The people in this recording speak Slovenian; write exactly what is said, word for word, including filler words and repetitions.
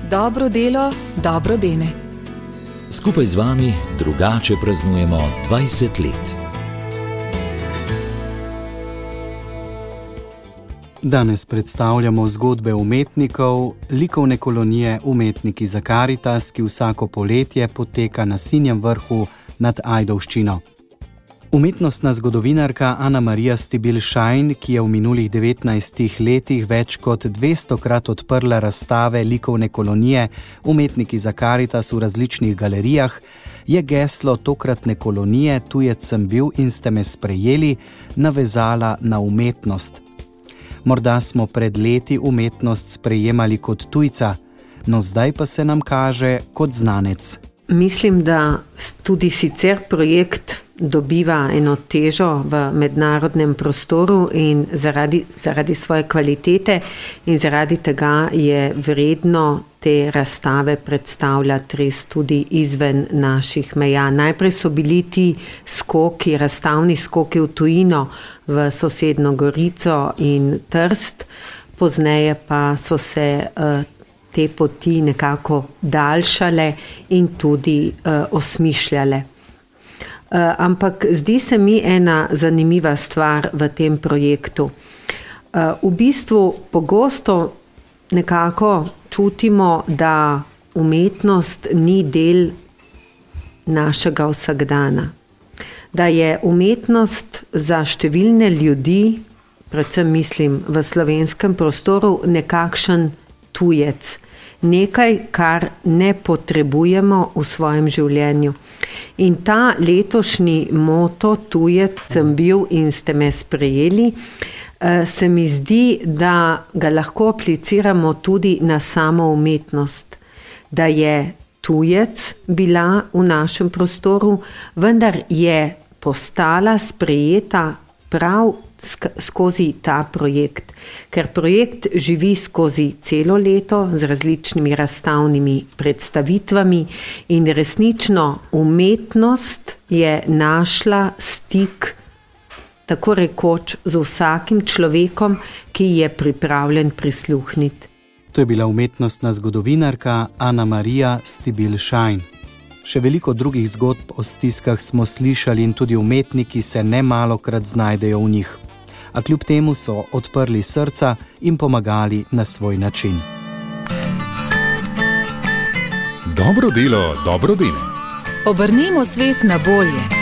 Dobro delo, dobro dene. Skupaj z vami drugače praznujemo dvajset let. Danes predstavljamo zgodbe umetnikov, likovne kolonije Umetniki za Karitas, ki vsako poletje poteka na Sinjem Vrhu nad Ajdovščino. Umetnostna zgodovinarka Ana-Marija Stibilj-Šajn, ki je v minulih devetnajstih letih več kot dvestokrat odprla razstave likovne kolonije Umetniki za Karitas v različnih galerijah, je geslo tokratne kolonije Tujec sem bil in ste me sprejeli navezala na umetnost. Morda smo pred leti umetnost sprejemali kot tujca, no zdaj pa se nam kaže kot znanec. Mislim, da tudi sicer projekt dobiva eno težo v mednarodnem prostoru in zaradi, zaradi svoje kvalitete in zaradi tega je vredno te razstave predstavljati res tudi izven naših meja. Najprej so bili ti skoki, razstavni skoki v tujino, v sosedno Gorico in Trst, pozneje pa so se uh, te poti nekako daljšale in tudi uh, osmišljale. Uh, ampak zdi se mi ena zanimiva stvar v tem projektu. Uh, v bistvu pogosto nekako čutimo, da umetnost ni del našega vsakdana. Da je umetnost za številne ljudi, predvsem mislim v slovenskem prostoru, nekakšen tujec. Nekaj, kar ne potrebujemo v svojem življenju. In ta letošnji moto Tujec sem bil in ste me sprejeli, se mi zdi, da ga lahko apliciramo tudi na samo umetnost. Da je tujec bila v našem prostoru, vendar je postala sprejeta prav skozi ta projekt. Ker projekt živi skozi celo leto z različnimi razstavnimi predstavitvami in resnično umetnost je našla stik tako rekoč z vsakim človekom, ki je pripravljen prisluhniti. To je bila umetnostna zgodovinarka Ana-Marija Stibilj-Šajn. Še veliko drugih zgodb o stiskah smo slišali in tudi umetniki se nemalokrat znajdejo v njih. A kljub temu so odprli srca in pomagali na svoj način. Dobro delo, dobro dene. Obrnimo svet na bolje.